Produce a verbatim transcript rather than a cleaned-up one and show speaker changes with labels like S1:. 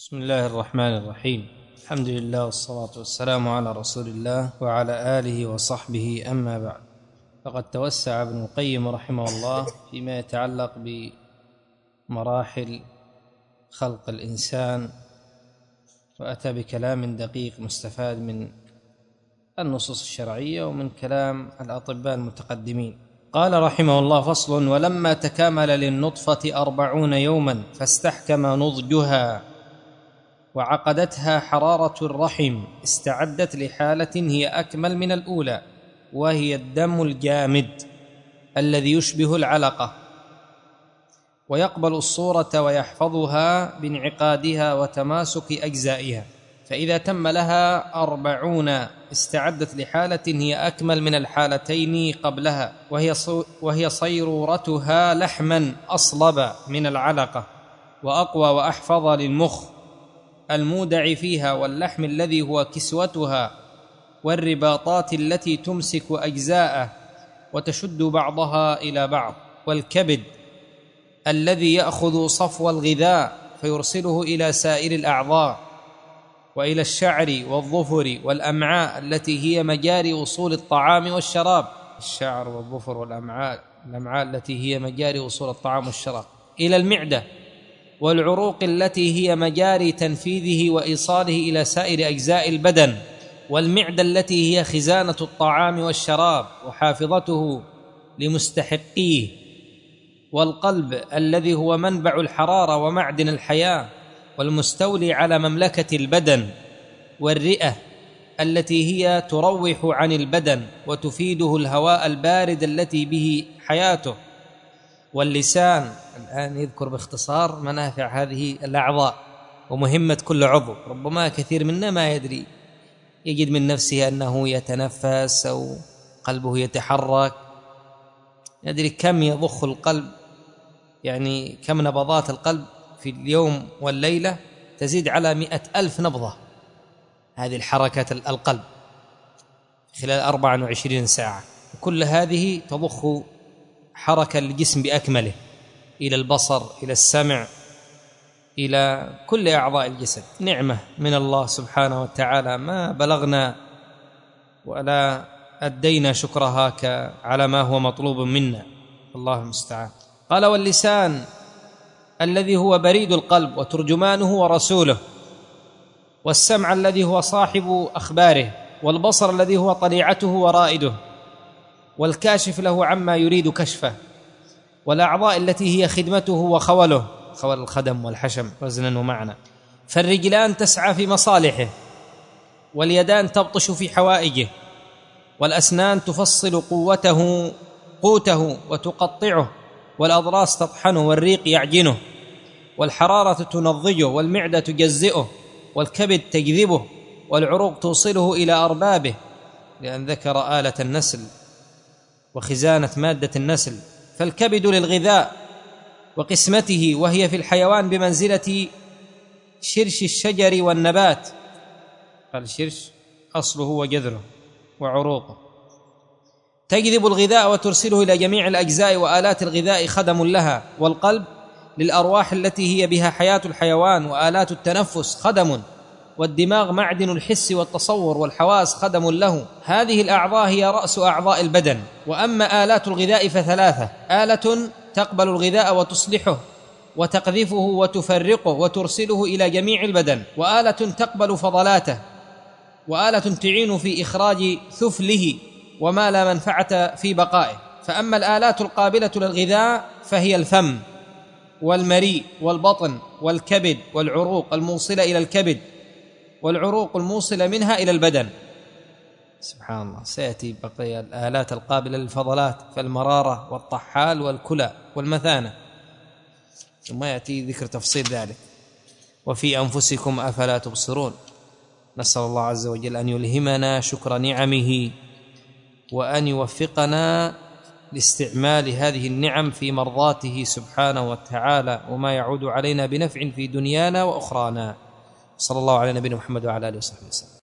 S1: بسم الله الرحمن الرحيم. الحمد لله والصلاة والسلام على رسول الله وعلى آله وصحبه، أما بعد. فقد توسع ابن القيم رحمه الله فيما يتعلق بمراحل خلق الإنسان، وأتى بكلام دقيق مستفاد من النصوص الشرعية ومن كلام الأطباء المتقدمين. قال رحمه الله: فصل: ولما تكامل للنطفة أربعون يوما فاستحكم نضجها وعقدتها حرارة الرحم استعدت لحالة هي أكمل من الأولى، وهي الدم الجامد الذي يشبه العلقة، ويقبل الصورة ويحفظها بانعقادها وتماسك أجزائها. فإذا تم لها أربعون استعدت لحالة هي أكمل من الحالتين قبلها، وهي وهي صيرورتها لحما أصلب من العلقة، وأقوى وأحفظ للمخ المودع فيها، واللحم الذي هو كسوتها، والرباطات التي تمسك أجزاءه وتشد بعضها إلى بعض، والكبد الذي يأخذ صفو الغذاء فيرسله إلى سائر الأعضاء وإلى الشعر والظفر والأمعاء التي هي مجاري وصول الطعام والشراب. الشعر والظفر والأمعاء الأمعاء التي هي مجاري وصول الطعام والشراب، إلى المعدة والعروق التي هي مجاري تنفيذه وإيصاله إلى سائر أجزاء البدن، والمعدة التي هي خزانة الطعام والشراب وحافظته لمستحقيه، والقلب الذي هو منبع الحرارة ومعدن الحياة والمستولي على مملكة البدن، والرئة التي هي تروح عن البدن وتفيده الهواء البارد التي به حياته، واللسان. الآن يذكر باختصار منافع هذه الأعضاء ومهمة كل عضو. ربما كثير منا ما يدري، يجد من نفسه أنه يتنفس أو قلبه يتحرك، يدري كم يضخ القلب، يعني كم نبضات القلب في اليوم والليلة تزيد على مئة ألف نبضة. هذه الحركة القلب خلال أربع وعشرين ساعة، وكل هذه تضخ حركة الجسم بأكمله إلى البصر، إلى السمع، إلى كل أعضاء الجسد. نعمة من الله سبحانه وتعالى ما بلغنا ولا أدينا شكرها على ما هو مطلوب منا، الله المستعان. قال: واللسان الذي هو بريد القلب وترجمانه ورسوله، والسمع الذي هو صاحب أخباره، والبصر الذي هو طليعته ورائده، والكاشف له عما يريد كشفه، والأعضاء التي هي خدمته وخوله، خول الخدم والحشم وزنا ومعنى. فالرجلان تسعى في مصالحه، واليدان تبطش في حوائجه، والأسنان تفصل قوته قوته وتقطعه، والأضراس تطحنه، والريق يعجنه، والحرارة تنضجه، والمعدة تجزئه، والكبد تجذبه، والعروق توصله إلى أربابه، لأن ذكر آلة النسل وخزانة مادة النسل. فالكبد للغذاء وقسمته، وهي في الحيوان بمنزلة شرش الشجر والنبات. قال الشرش أصله وجذره وعروقه، تجذب الغذاء وترسله إلى جميع الأجزاء، وآلات الغذاء خدم لها. والقلب للأرواح التي هي بها حياة الحيوان، وآلات التنفس خدم، والدماغ معدن الحس والتصور، والحواس خدم له. هذه الأعضاء هي رأس أعضاء البدن. وأما آلات الغذاء فثلاثة: آلة تقبل الغذاء وتصلحه وتقذفه وتفرقه وترسله إلى جميع البدن، وآلة تقبل فضلاته، وآلة تعين في إخراج ثفله وما لا منفعة في بقائه. فأما الآلات القابلة للغذاء فهي الفم والمريء والبطن والكبد والعروق الموصلة إلى الكبد، والعروق الموصلة منها إلى البدن. سبحان الله، سيأتي بقية الآلات القابلة للفضلات، فالمرارة والطحال والكلى والمثانة، ثم يأتي ذكر تفصيل ذلك. وفي أنفسكم أفلا تبصرون. نسأل الله عز وجل أن يلهمنا شكر نعمه، وأن يوفقنا لاستعمال هذه النعم في مرضاته سبحانه وتعالى، وما يعود علينا بنفع في دنيانا وأخرانا. صلى الله على نبينا محمد وعلى آله وصحبه وسلم.